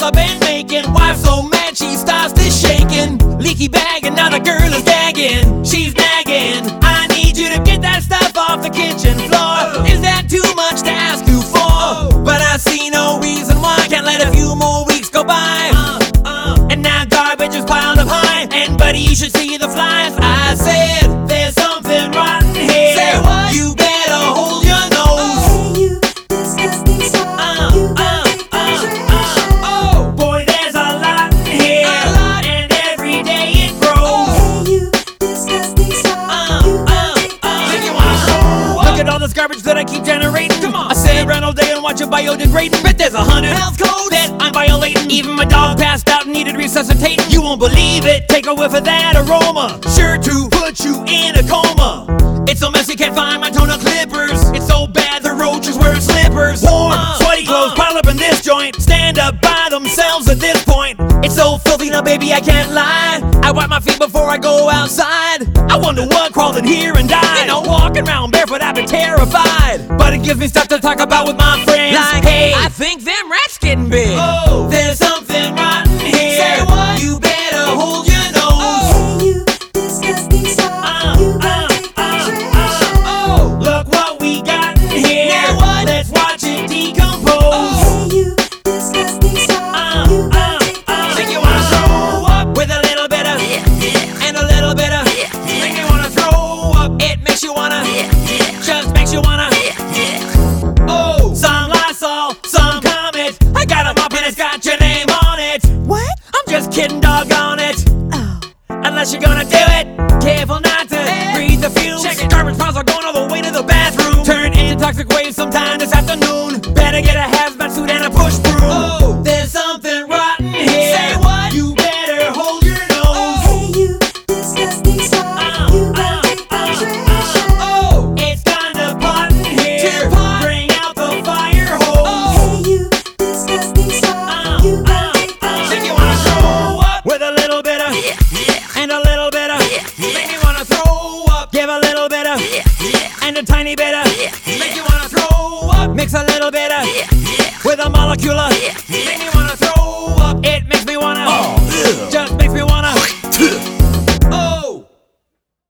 mess I've been making. Wife so mad she starts to shaking. Leaky bag and now the girl is gagging. She's nagging. I need you to get that stuff off the kitchen floor. Is that too much to ask you for? But I see no reason why I can't let a few more weeks go by. And now garbage is piled up high. And buddy, you should see the flies. I said, there's something rotten here. Say what? You better hold your nose. Hey, you disgusting soul. You got take the trash out. Oh, boy, there's a lot in here. And every day it grows. Hey, you disgusting soul. You got take the trash out. Look at all this garbage that I keep generating. Come on. I sit around all day and watch it biodegrading. Bet there's 100 health codes that I'm violating. Even my dog passed out and needed resuscitating. You won't believe it. Take a whiff of that aroma. Sure to put you in a coma. It's so messy, can't find my toenail clippers. It's so bad the roaches wear slippers. Warm, sweaty clothes pile up in this joint. Stand up by themselves at this point. It's so filthy now, baby, I can't lie. I wipe my feet before I go outside. I wonder what crawled in here and died. You know, walking around barefoot, I've been terrified. But it gives me stuff to talk about with my friends. Like, hey, I think them rats getting big. Oh, there's something rotten here. Say what? You better hold your nose. Hey, you disgusting soul. You got take the trash out. Oh, look what we got in here. Now what? Let's watch it decompose. Hey, you disgusting soul. You got take the Think you trash wanna out. throw up with a little bit of and a little bit of. Think you wanna throw up? It makes you wanna. Just makes you wanna. Oh, some Lysol, some Comet. I got a mop and it's got your name on it. What? I'm just kidding, doggone it. Oh. Unless you're gonna do it, careful not to breathe the fumes. Check it, garbage piles are going all the way to the bathroom. Turn into toxic waves sometime this afternoon. Better get a hazmat suit and a push broom. Oh, there's something rotten here. Say what? You better hold your nose. Hey, you disgusting soul. You got take the trash out. Oh, it's kinda pot in here. Bring out the fire hose. Hey, you disgusting soul. You got take the Think you trash wanna out. throw up with a little bit of and a little bit of. Make me wanna throw up. Give a little bit of and a tiny bit of. Make you wanna throw up. Mix a little bit of with a molecular. Make me wanna